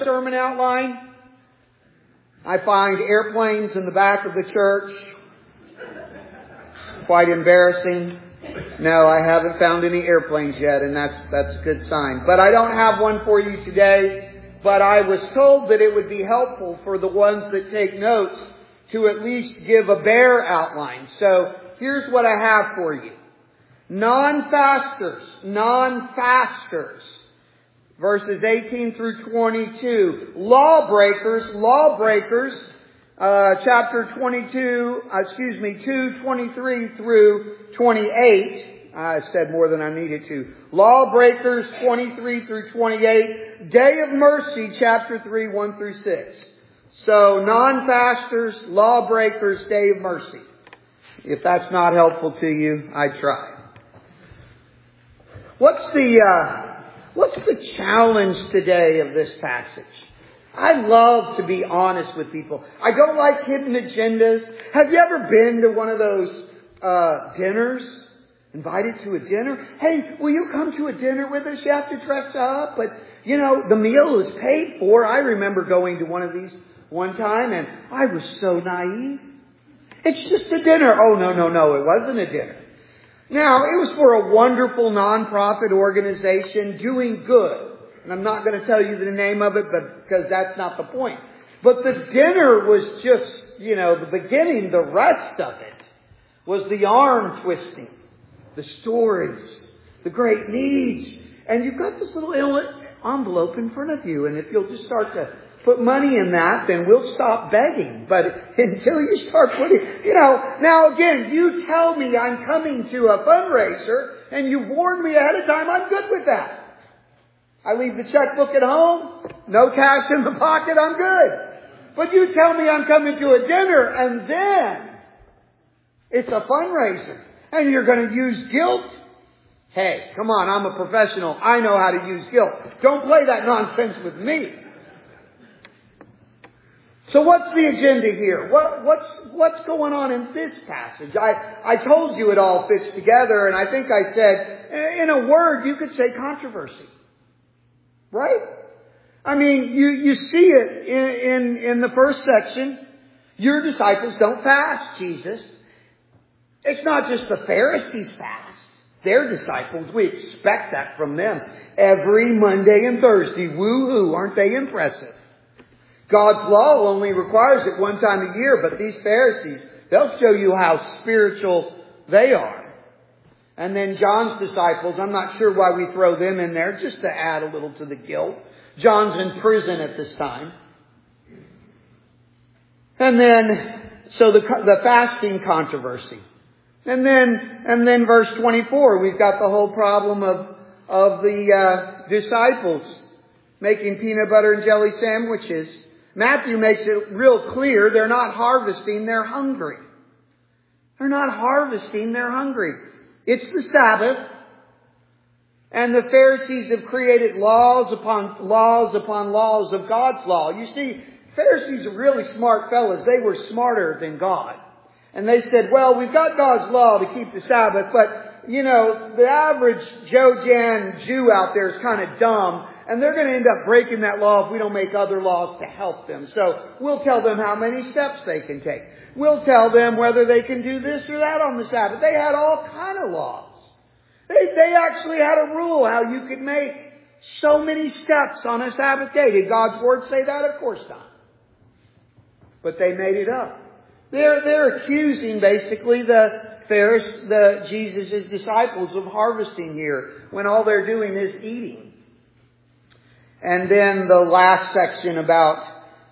sermon outline? I find airplanes in the back of the church. Quite embarrassing. No, I haven't found any airplanes yet, and that's a good sign. But I don't have one for you today. But I was told that it would be helpful for the ones that take notes to at least give a bare outline. So here's what I have for you. Non-fasters. Verses 18 through 22. Lawbreakers. Chapter 2:23 through 28. I said more than I needed to. Lawbreakers 23 through 28. Day of Mercy, chapter 3, 1 through 6. So, non-fasters, lawbreakers, Day of Mercy. If that's not helpful to you, I try. What's the challenge today of this passage? I love to be honest with people. I don't like hidden agendas. Have you ever been to one of those dinners? Invited to a dinner? Hey, will you come to a dinner with us? You have to dress up, but the meal is paid for. I remember going to one of these one time and I was so naive. It's just a dinner. Oh, no, it wasn't a dinner. Now, it was for a wonderful nonprofit organization doing good. And I'm not going to tell you the name of it, because that's not the point. But the dinner was just, the beginning. The rest of it was the arm twisting, the stories, the great needs. And you've got this little envelope in front of you. And if you'll just start to put money in that, then we'll stop begging. But until you start putting, now again, you tell me I'm coming to a fundraiser and you warn me ahead of time, I'm good with that. I leave the checkbook at home, no cash in the pocket, I'm good. But you tell me I'm coming to a dinner and then it's a fundraiser and you're going to use guilt? Hey, come on, I'm a professional. I know how to use guilt. Don't play that nonsense with me. So what's the agenda here? What's going on in this passage? I told you it all fits together, and I think I said, in a word, you could say controversy. Right? I mean, you see it in the first section. Your disciples don't fast, Jesus. It's not just the Pharisees fast. Their disciples, we expect that from them. Every Monday and Thursday. Woo-hoo, aren't they impressive? God's law only requires it one time a year, but these Pharisees, they'll show you how spiritual they are. And then John's disciples, I'm not sure why we throw them in there, just to add a little to the guilt. John's in prison at this time. And then, so the fasting controversy. And then verse 24, we've got the whole problem of the disciples making peanut butter and jelly sandwiches. Matthew makes it real clear they're not harvesting, they're hungry. They're not harvesting, they're hungry. It's the Sabbath. And the Pharisees have created laws upon laws upon laws of God's law. You see, Pharisees are really smart fellas. They were smarter than God. And they said, well, we've got God's law to keep the Sabbath, but, the average Joe Jan Jew out there is kind of dumb. And they're going to end up breaking that law if we don't make other laws to help them. So we'll tell them how many steps they can take. We'll tell them whether they can do this or that on the Sabbath. They had all kind of laws. They actually had a rule how you could make so many steps on a Sabbath day. Did God's Word say that? Of course not. But they made it up. They're accusing basically Jesus' disciples of harvesting here when all they're doing is eating. And then the last section about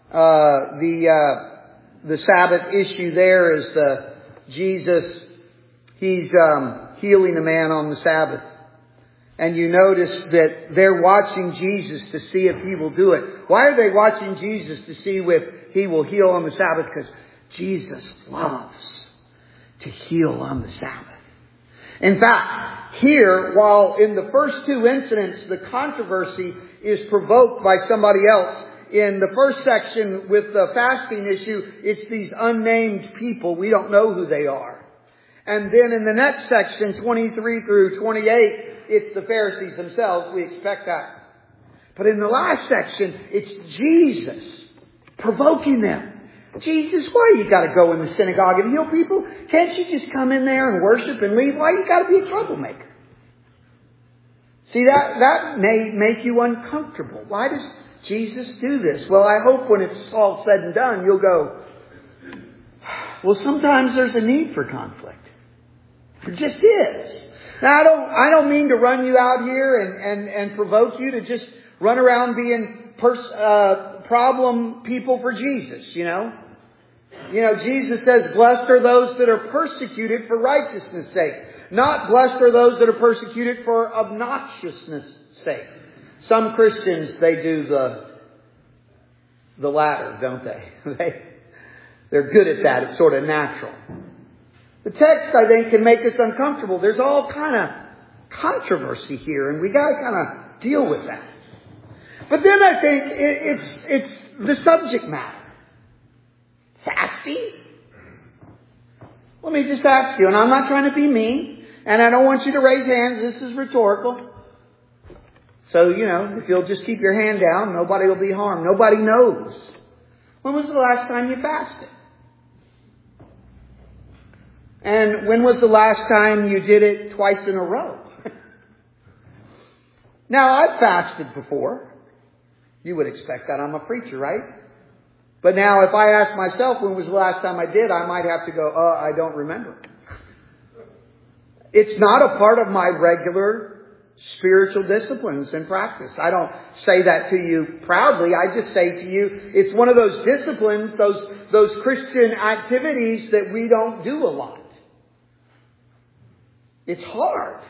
the Sabbath issue there is Jesus. He's healing a man on the Sabbath, and you notice that they're watching Jesus to see if he will do it. Why are they watching Jesus to see if he will heal on the Sabbath? Because Jesus loves to heal on the Sabbath. In fact, here, while in the first two incidents the controversy is provoked by somebody else, in the first section with the fasting issue, it's these unnamed people. We don't know who they are. And then in the next section, 23 through 28, it's the Pharisees themselves. We expect that. But in the last section, it's Jesus provoking them. Jesus, why you got to go in the synagogue and heal people? Can't you just come in there and worship and leave? Why you got to be a troublemaker? See, that may make you uncomfortable. Why does Jesus do this? Well, I hope when it's all said and done, you'll go, well, sometimes there's a need for conflict. There just is. Now, I don't mean to run you out here and provoke you to just run around being problem people for Jesus, you know. You know, Jesus says, blessed are those that are persecuted for righteousness' sake. Not blessed are those that are persecuted for obnoxiousness' sake. Some Christians, they do the latter, don't they? They're good at that. It's sort of natural. The text, I think, can make us uncomfortable. There's all kind of controversy here, and we got to kind of deal with that. But then I think it's the subject matter. Fasting? Let me just ask you, and I'm not trying to be mean, and I don't want you to raise hands. This is rhetorical. So, you know, if you'll just keep your hand down, nobody will be harmed. Nobody knows. When was the last time you fasted? And when was the last time you did it twice in a row? Now, I've fasted before. You would expect that. I'm a preacher, right? But now if I ask myself when was the last time I did, I might have to go, I don't remember. It's not a part of my regular spiritual disciplines and practice. I don't say that to you proudly. I just say to you, it's one of those disciplines, those Christian activities that we don't do a lot. It's hard.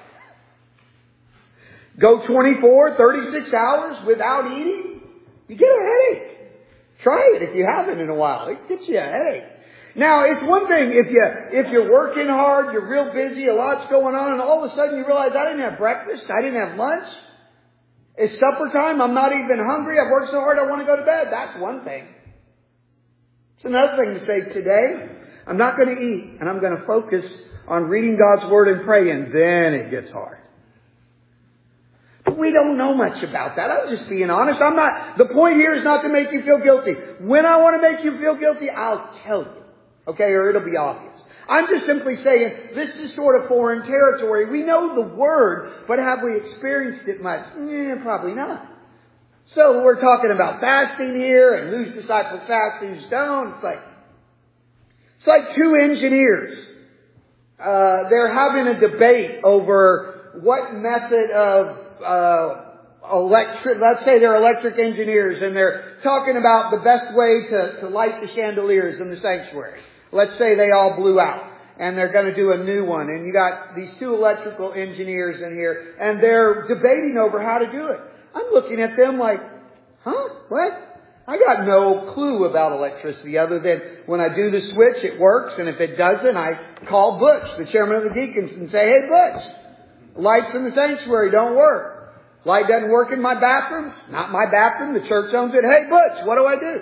Go 24, 36 hours without eating, you get a headache. Try it if you haven't in a while. It gets you a headache. Now, it's one thing if you're working hard, you're real busy, a lot's going on, and all of a sudden you realize I didn't have breakfast, I didn't have lunch. It's supper time, I'm not even hungry, I've worked so hard I want to go to bed. That's one thing. It's another thing to say, today, I'm not going to eat, and I'm going to focus on reading God's Word and praying. Then it gets hard. But we don't know much about that. I'm just being honest. The point here is not to make you feel guilty. When I want to make you feel guilty, I'll tell you. Okay, or it'll be obvious. I'm just simply saying this is sort of foreign territory. We know the Word, but have we experienced it much? Probably not. So we're talking about fasting here, and whose disciples fast, whose don't. It's like two engineers. They're having a debate over what method of let's say they're electric engineers, and they're talking about the best way to light the chandeliers in the sanctuary. Let's say they all blew out, and they're going to do a new one. And you got these two electrical engineers in here, and they're debating over how to do it. I'm looking at them like, what? I got no clue about electricity other than when I do the switch, it works. And if it doesn't, I call Butch, the chairman of the deacons, and say, hey, Butch, lights in the sanctuary don't work. Light doesn't work in my bathroom. Not my bathroom. The church owns it. Hey, Butch, what do I do?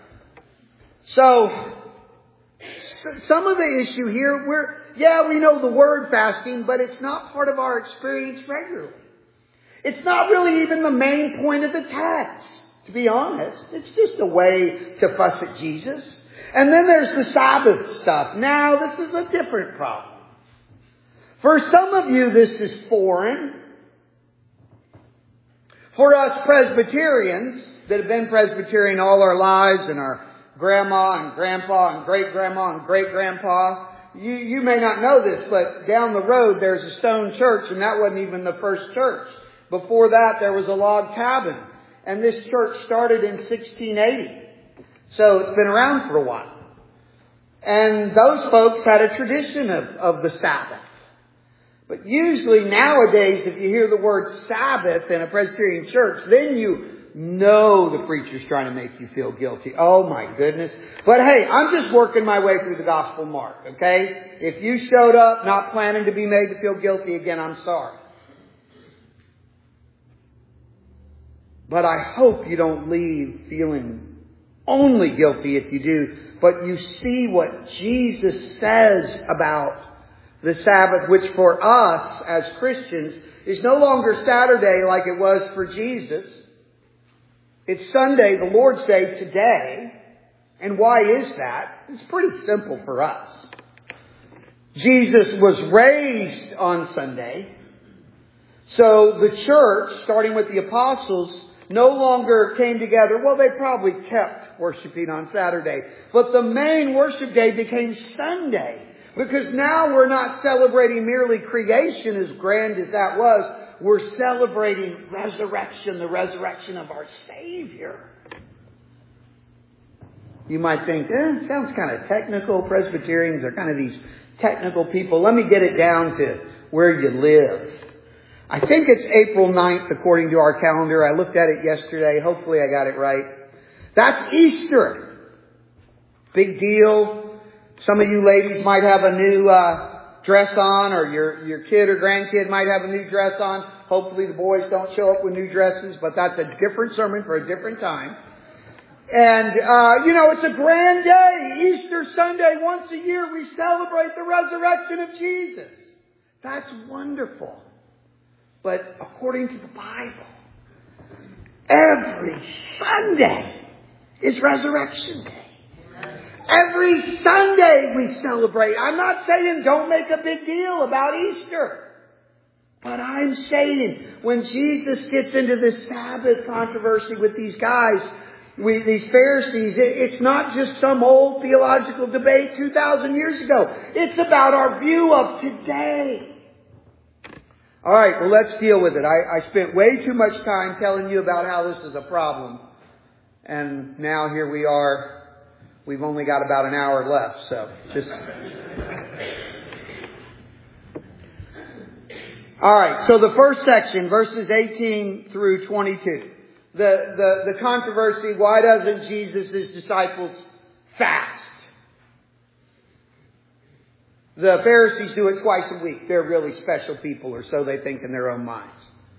So, some of the issue here, we know the word fasting, but it's not part of our experience regularly. It's not really even the main point of the text, to be honest. It's just a way to fuss at Jesus. And then there's the Sabbath stuff. Now, this is a different problem. For some of you, this is foreign. For us Presbyterians that have been Presbyterian all our lives, and our grandma and grandpa and great-grandma and great-grandpa, you may not know this, but down the road there's a stone church, and that wasn't even the first church. Before that there was a log cabin, and this church started in 1680. So it's been around for a while. And those folks had a tradition of the Sabbath. But usually nowadays, if you hear the word Sabbath in a Presbyterian church, then you know the preacher's trying to make you feel guilty. Oh my goodness. But hey, I'm just working my way through the Gospel of Mark, okay? If you showed up not planning to be made to feel guilty again, I'm sorry. But I hope you don't leave feeling only guilty if you do, but you see what Jesus says about the Sabbath, which for us as Christians is no longer Saturday like it was for Jesus. It's Sunday, the Lord's Day, today. And why is that? It's pretty simple for us. Jesus was raised on Sunday. So the church, starting with the apostles, no longer came together. Well, they probably kept worshiping on Saturday. But the main worship day became Sunday. Because now we're not celebrating merely creation, as grand as that was. We're celebrating resurrection, the resurrection of our Savior. You might think, it sounds kind of technical. Presbyterians are kind of these technical people. Let me get it down to where you live. I think it's April 9th according to our calendar. I looked at it yesterday. Hopefully I got it right. That's Easter. Big deal. Some of you ladies might have a new dress on, or your kid or grandkid might have a new dress on. Hopefully the boys don't show up with new dresses, but that's a different sermon for a different time. And, it's a grand day. Easter Sunday, once a year, we celebrate the resurrection of Jesus. That's wonderful. But according to the Bible, every Sunday is Resurrection Day. Every Sunday we celebrate. I'm not saying don't make a big deal about Easter. But I'm saying when Jesus gets into this Sabbath controversy with these guys, these Pharisees, it's not just some old theological debate 2,000 years ago. It's about our view of today. All right, well, let's deal with it. I spent way too much time telling you about how this is a problem. And now here we are. We've only got about an hour left, so just... All right, so the first section, verses 18 through 22. The controversy, why doesn't Jesus' disciples fast? The Pharisees do it twice a week. They're really special people, or so they think in their own minds.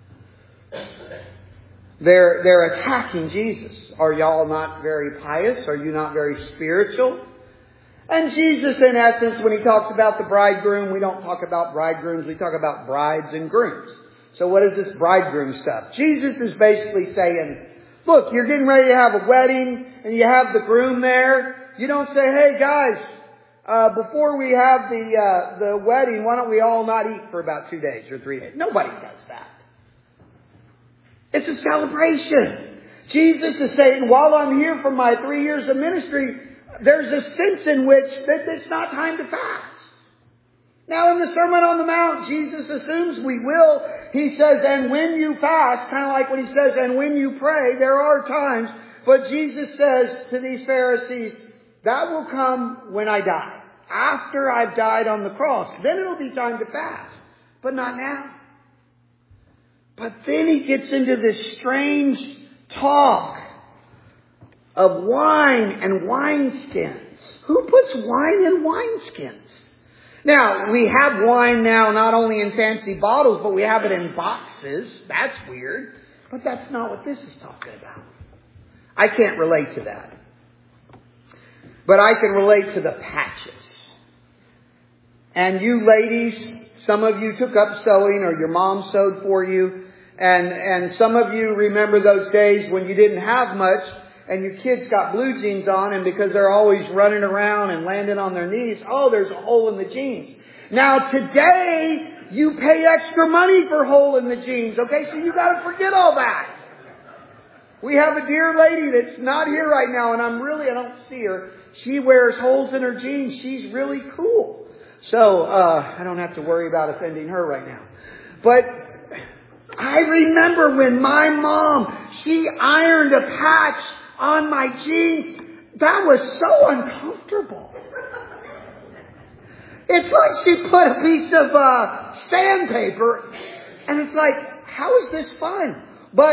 They're attacking Jesus. Are y'all not very pious? Are you not very spiritual? And Jesus, in essence, when he talks about the bridegroom, we don't talk about bridegrooms, we talk about brides and grooms. So what is this bridegroom stuff? Jesus is basically saying, look, you're getting ready to have a wedding, and you have the groom there. You don't say, hey guys, before we have the wedding, why don't we all not eat for about 2 days or 3 days? Nobody does that. It's a celebration. Jesus is saying, while I'm here for my 3 years of ministry, there's a sense in which it's not time to fast. Now in the Sermon on the Mount, Jesus assumes we will. He says, and when you fast, kind of like when he says, and when you pray, there are times. But Jesus says to these Pharisees, that will come when I die. After I've died on the cross. Then it'll be time to fast. But not now. But then he gets into this strange talk of wine and wineskins. Who puts wine in wineskins? Now, we have wine now not only in fancy bottles, but we have it in boxes. That's weird. But that's not what this is talking about. I can't relate to that. But I can relate to the patches. And you ladies, some of you took up sewing or your mom sewed for you. And some of you remember those days when you didn't have much and your kids got blue jeans on, and because they're always running around and landing on their knees, there's a hole in the jeans. Now today, you pay extra money for hole in the jeans. Okay, so you got to forget all that. We have a dear lady that's not here right now, and I don't see her. She wears holes in her jeans. She's really cool. So, I don't have to worry about offending her right now. But I remember when my mom, she ironed a patch on my jeans. That was so uncomfortable. It's like she put a piece of sandpaper, and it's like, how is this fun?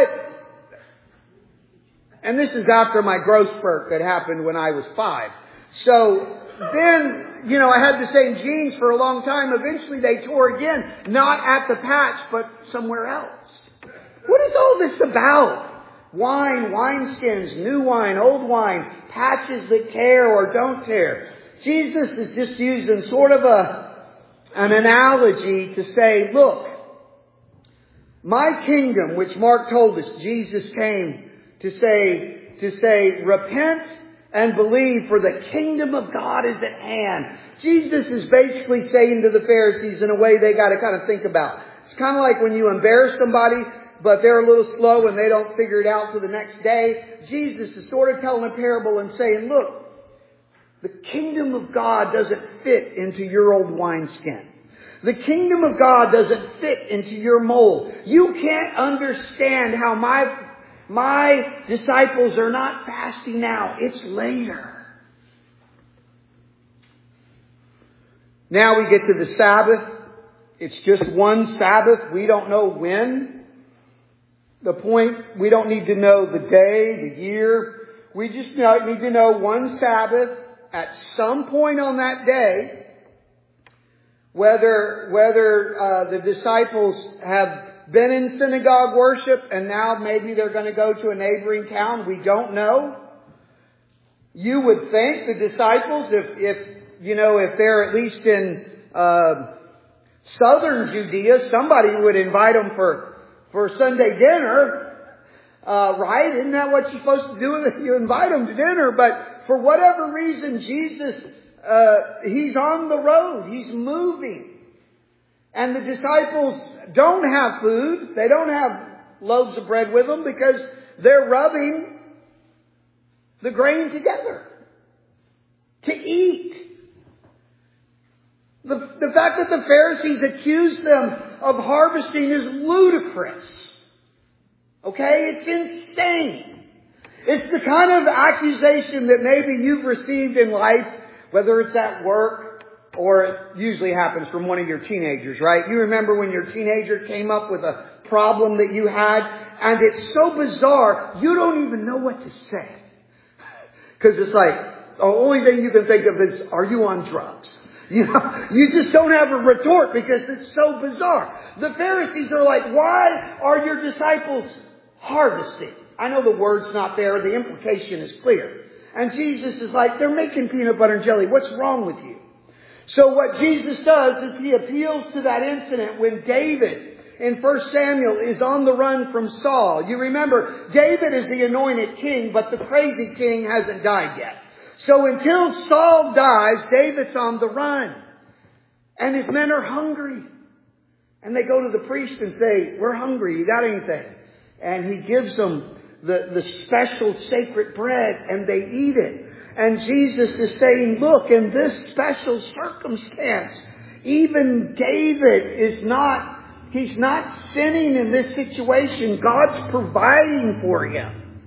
And this is after my growth spurt that happened when I was 5. So then, I had the same jeans for a long time. Eventually they tore again, not at the patch, but somewhere else. What is all this about? Wine, wineskins, new wine, old wine, patches that tear or don't tear. Jesus is just using sort of an analogy to say, look, my kingdom, which Mark told us Jesus came to say, repent and believe, for the kingdom of God is at hand. Jesus is basically saying to the Pharisees in a way they got to kind of think about. It's kind of like when you embarrass somebody, but they're a little slow and they don't figure it out till the next day. Jesus is sort of telling a parable and saying, look, the kingdom of God doesn't fit into your old wineskin. The kingdom of God doesn't fit into your mold. You can't understand how my disciples are not fasting now. It's later. Now we get to the Sabbath. It's just one Sabbath. We don't know when. The point, we don't need to know the day, the year. We just need to know one Sabbath at some point on that day. Whether the disciples have been in synagogue worship and now maybe they're going to go to a neighboring town, we don't know. You would think the disciples, if they're at least in southern Judea, somebody would invite them for Sunday dinner, right? Isn't that what you're supposed to do? You invite them to dinner, but for whatever reason, Jesus, He's on the road. He's moving. And the disciples don't have food. They don't have loaves of bread with them because they're rubbing the grain together to eat. The fact that the Pharisees accused them of harvesting is ludicrous. Okay? It's insane. It's the kind of accusation that maybe you've received in life, whether it's at work or it usually happens from one of your teenagers, right? You remember when your teenager came up with a problem that you had, and it's so bizarre, you don't even know what to say. Because it's like, the only thing you can think of is, are you on drugs? You just don't have a retort because it's so bizarre. The Pharisees are like, why are your disciples harvesting? I know the word's not there. The implication is clear. And Jesus is like, they're making peanut butter and jelly. What's wrong with you? So what Jesus does is He appeals to that incident when David in 1 Samuel is on the run from Saul. You remember, David is the anointed king, but the crazy king hasn't died yet. So until Saul dies, David's on the run. And his men are hungry. And they go to the priest and say, we're hungry. You got anything? And he gives them the special sacred bread, and they eat it. And Jesus is saying, look, in this special circumstance, even David he's not sinning in this situation. God's providing for him.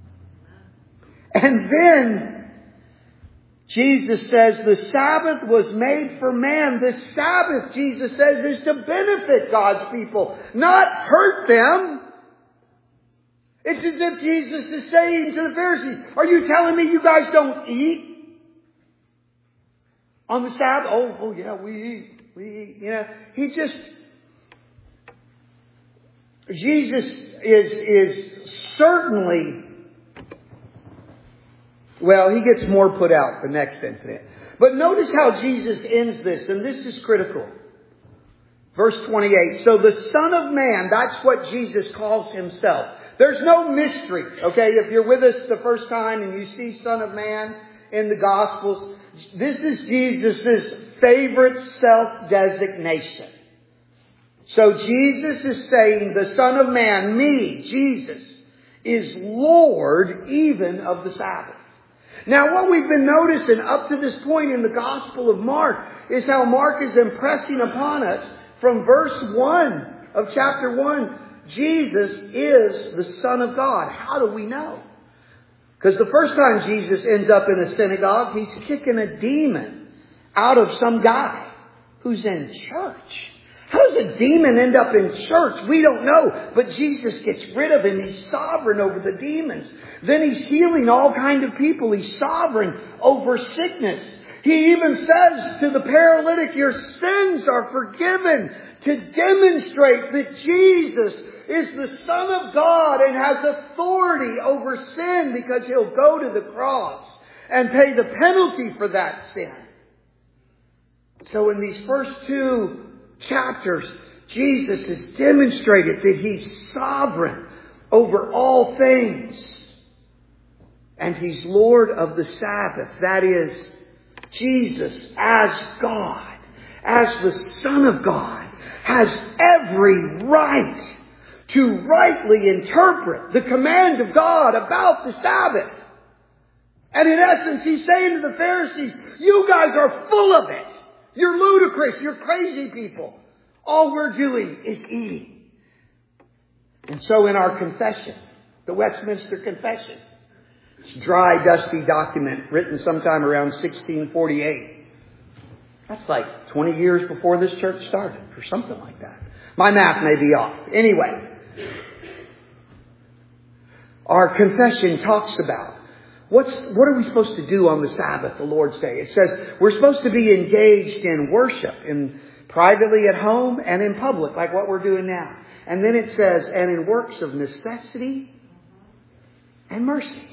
And then Jesus says the Sabbath was made for man. The Sabbath, Jesus says, is to benefit God's people, not hurt them. It's as if Jesus is saying to the Pharisees, are you telling me you guys don't eat on the Sabbath? Oh yeah, we eat. Jesus is certainly, well, He gets more put out the next incident. But notice how Jesus ends this, and this is critical. Verse 28. So the Son of Man, that's what Jesus calls Himself. There's no mystery, okay? If you're with us the first time and you see Son of Man in the Gospels, this is Jesus' favorite self-designation. So Jesus is saying the Son of Man, me, Jesus, is Lord even of the Sabbath. Now what we've been noticing up to this point in the Gospel of Mark is how Mark is impressing upon us from verse 1 of chapter 1, Jesus is the Son of God. How do we know? Because the first time Jesus ends up in a synagogue, He's kicking a demon out of some guy who's in church. How does a demon end up in church? We don't know. But Jesus gets rid of him. He's sovereign over the demons. Then He's healing all kinds of people. He's sovereign over sickness. He even says to the paralytic, your sins are forgiven, to demonstrate that Jesus is the Son of God and has authority over sin because He'll go to the cross and pay the penalty for that sin. So in these first two chapters, Jesus has demonstrated that He's sovereign over all things. And He's Lord of the Sabbath. That is, Jesus as God, as the Son of God, has every right to rightly interpret the command of God about the Sabbath. And in essence, He's saying to the Pharisees, you guys are full of it. You're ludicrous. You're crazy people. All we're doing is eating. And so in our confession, the Westminster Confession, it's a dry, dusty document written sometime around 1648. That's like 20 years before this church started, or something like that. My math may be off. Anyway, our confession talks about what are we supposed to do on the Sabbath, the Lord's Day? It says we're supposed to be engaged in worship, privately at home and in public, like what we're doing now. And then it says, and in works of necessity and mercy.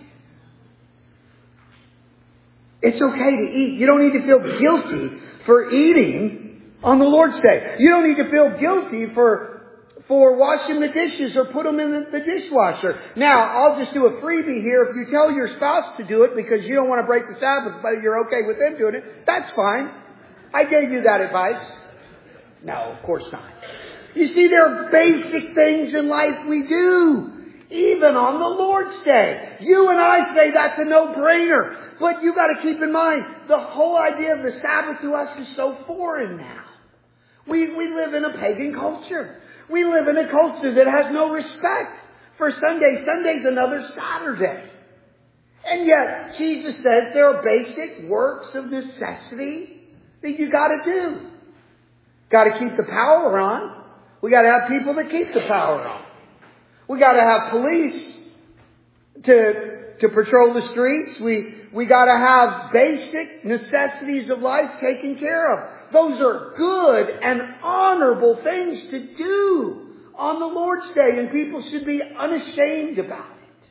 It's okay to eat. You don't need to feel guilty for eating on the Lord's Day. You don't need to feel guilty for washing the dishes or put them in the dishwasher. Now, I'll just do a freebie here. If you tell your spouse to do it because you don't want to break the Sabbath, but you're okay with them doing it, that's fine. I gave you that advice. No, of course not. You see, there are basic things in life we do, even on the Lord's Day. You and I say that's a no-brainer. But you got to keep in mind, the whole idea of the Sabbath to us is so foreign now. We live in a pagan culture. We live in a culture that has no respect for Sunday. Sunday's another Saturday. And yet, Jesus says there are basic works of necessity that you got to do. Got to keep the power on. We got to have people that keep the power on. We got to have police to patrol the streets. We got to have basic necessities of life taken care of. Those are good and honorable things to do on the Lord's Day, and people should be unashamed about it.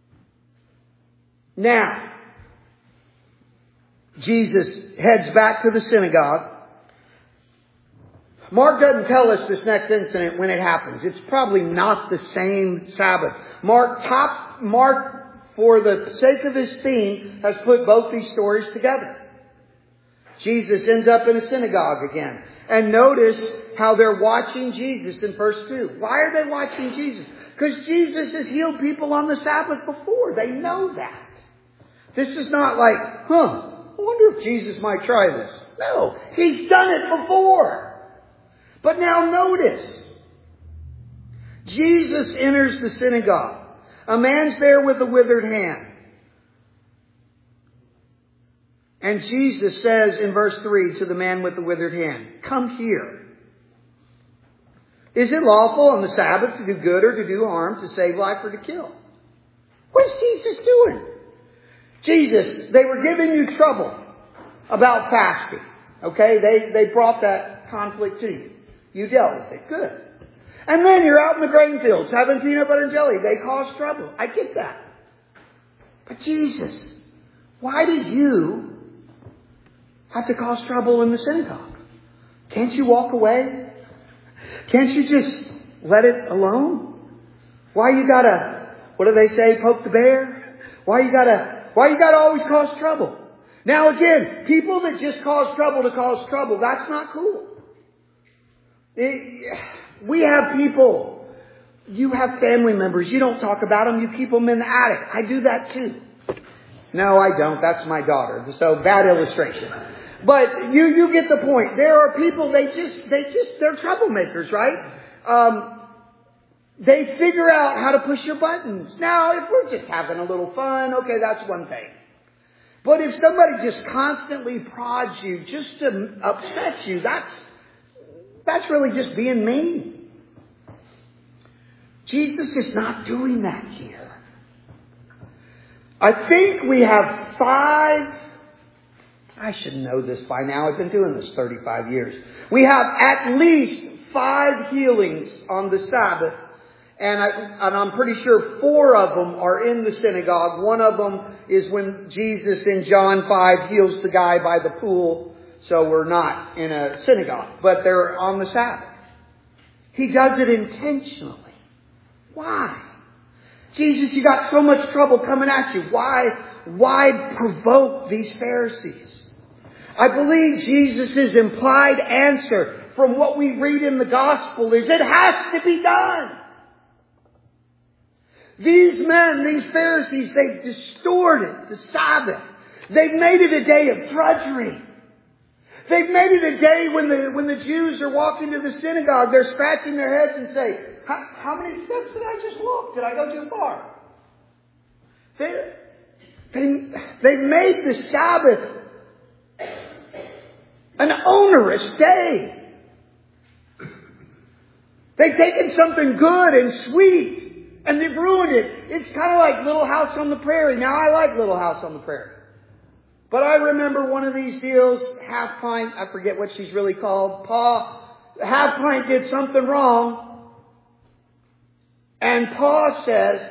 Now, Jesus heads back to the synagogue. Mark doesn't tell us this next incident when it happens. It's probably not the same Sabbath. Mark, for the sake of his theme, has put both these stories together. Jesus ends up in a synagogue again. And notice how they're watching Jesus in verse 2. Why are they watching Jesus? Because Jesus has healed people on the Sabbath before. They know that. This is not like, I wonder if Jesus might try this. No, He's done it before. But now notice, Jesus enters the synagogue. A man's there with a withered hand. And Jesus says in verse 3 to the man with the withered hand, come here. Is it lawful on the Sabbath to do good or to do harm, to save life or to kill? What is Jesus doing? Jesus, they were giving you trouble about fasting. Okay, they brought that conflict to you. You dealt with it. Good. And then you're out in the grain fields having peanut butter and jelly. They cause trouble. I get that. But Jesus, why did you have to cause trouble in the synagogue? Can't you walk away? Can't you just let it alone? Why you gotta, what do they say, poke the bear? Why you gotta always cause trouble? Now again, people that just cause trouble to cause trouble, that's not cool. We have people, you have family members, you don't talk about them, you keep them in the attic. I do that too. No, I don't. That's my daughter. So bad illustration. But you get the point. There are people, they're troublemakers, right? They figure out how to push your buttons. Now, if we're just having a little fun, okay, that's one thing. But if somebody just constantly prods you just to upset you, that's really just being mean. Jesus is not doing that here. I think we have 5, I should know this by now. I've been doing this 35 years. We have at least 5 healings on the Sabbath. And I'm pretty sure 4 of them are in the synagogue. One of them is when Jesus in John 5 heals the guy by the pool. So we're not in a synagogue, but they're on the Sabbath. He does it intentionally. Why? Jesus, you got so much trouble coming at you. Why provoke these Pharisees? I believe Jesus' implied answer from what we read in the gospel is it has to be done. These men, these Pharisees, they've distorted the Sabbath. They've made it a day of drudgery. They've made it a day when the Jews are walking to the synagogue, they're scratching their heads and say, how many steps did I just walk? Did I go too far? They've made the Sabbath an onerous day. They've taken something good and sweet and they've ruined it. It's kind of like Little House on the Prairie. Now, I like Little House on the Prairie. But I remember one of these deals, Half Pint, I forget what she's really called. Half Pint did something wrong. And Pa says,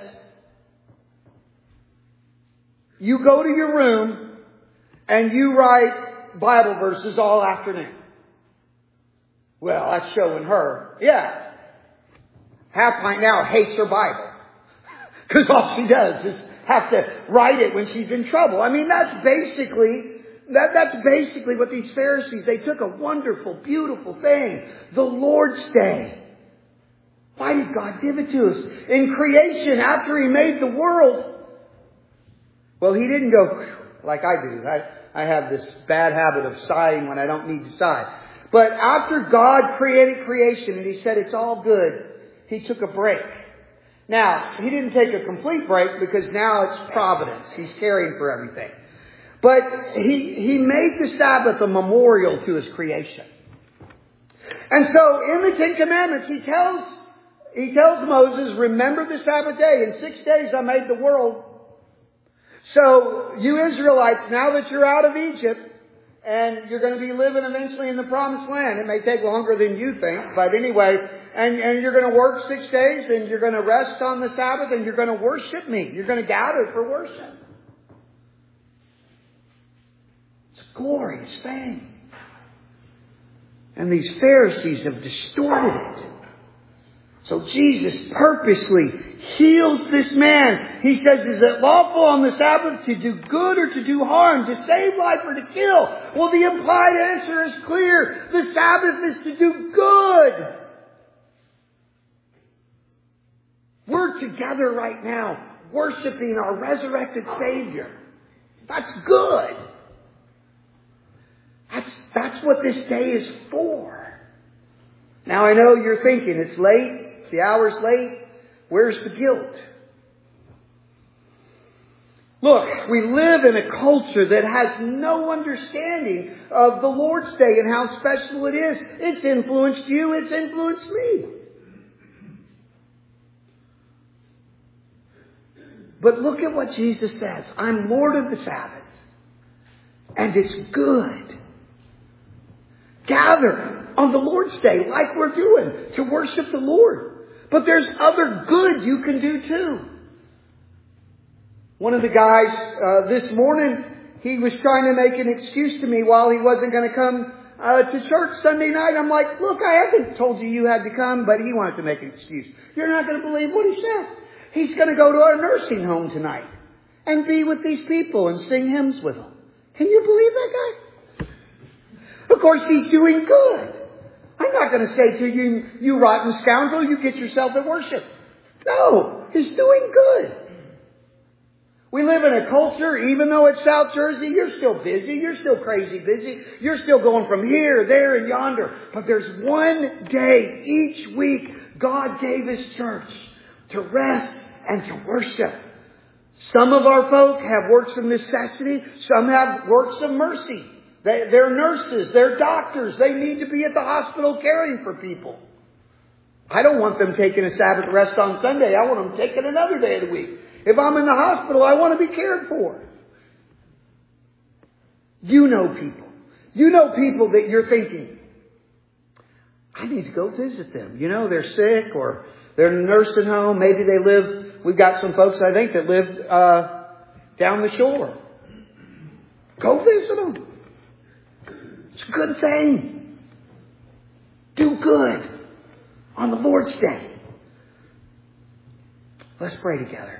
you go to your room and you write Bible verses all afternoon. Well, that's showing her. Yeah. Half Pint now hates her Bible. Because all she does is have to write it when she's in trouble. I mean, that's basically what these Pharisees, they took a wonderful, beautiful thing. The Lord's Day. Why did God give it to us? In creation, after He made the world. Well, He didn't go like I do. I have this bad habit of sighing when I don't need to sigh. But after God created creation and He said it's all good, He took a break. Now, He didn't take a complete break because now it's providence. He's caring for everything. But He made the Sabbath a memorial to His creation. And so in the Ten Commandments, He tells Moses, remember the Sabbath day. In 6 days I made the world. So you Israelites, now that you're out of Egypt, and you're going to be living eventually in the Promised Land. It may take longer than you think, but anyway, and you're going to work 6 days, and you're going to rest on the Sabbath, and you're going to worship Me. You're going to gather for worship. It's a glorious thing. And these Pharisees have distorted it. So Jesus purposely heals this man. He says, is it lawful on the Sabbath to do good or to do harm, to save life or to kill? Well, the implied answer is clear. The Sabbath is to do good. We're together right now, worshiping our resurrected Savior. That's good. That's what this day is for. Now I know you're thinking, it's late. The hour's late. Where's the guilt? Look, we live in a culture that has no understanding of the Lord's Day and how special it is. It's influenced you. It's influenced me. But look at what Jesus says. I'm Lord of the Sabbath. And it's good. Gather on the Lord's Day like we're doing to worship the Lord. But there's other good you can do too. One of the guys this morning, he was trying to make an excuse to me while he wasn't going to come to church Sunday night. I'm like, look, I haven't told you had to come, but he wanted to make an excuse. You're not going to believe what he said. He's going to go to our nursing home tonight and be with these people and sing hymns with them. Can you believe that guy? Of course, he's doing good. I'm not going to say to you, you rotten scoundrel, you get yourself to worship. No, he's doing good. We live in a culture, even though it's South Jersey, you're still busy. You're still crazy busy. You're still going from here, there, and yonder. But there's one day each week God gave His church to rest and to worship. Some of our folk have works of necessity. Some have works of mercy. They're nurses. They're doctors. They need to be at the hospital caring for people. I don't want them taking a Sabbath rest on Sunday. I want them taking another day of the week. If I'm in the hospital, I want to be cared for. You know people. You know people that you're thinking, I need to go visit them. You know, they're sick or they're in a nursing home. Maybe they live, we've got some folks, I think, that live down the shore. Go visit them. It's a good thing. Do good on the Lord's Day. Let's pray together.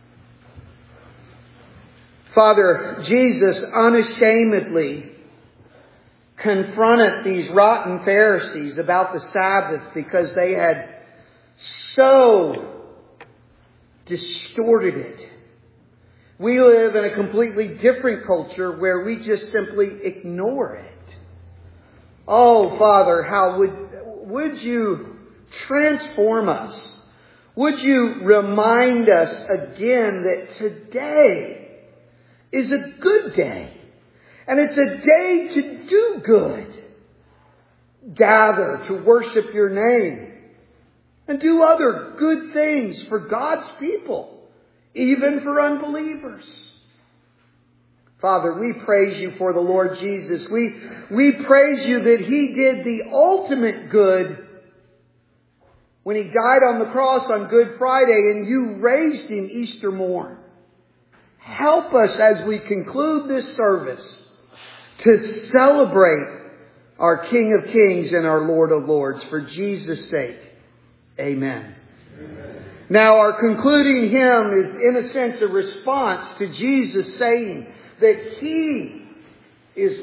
Father, Jesus unashamedly confronted these rotten Pharisees about the Sabbath because they had so distorted it. We live in a completely different culture where we just simply ignore it. Oh, Father, how would you transform us? Would you remind us again that today is a good day. And it's a day to do good. Gather to worship your name. And do other good things for God's people. Even for unbelievers. Father, we praise you for the Lord Jesus. We praise you that He did the ultimate good when He died on the cross on Good Friday and you raised Him Easter morn. Help us as we conclude this service to celebrate our King of Kings and our Lord of Lords. For Jesus' sake, amen. Amen. Now our concluding hymn is in a sense a response to Jesus saying that He is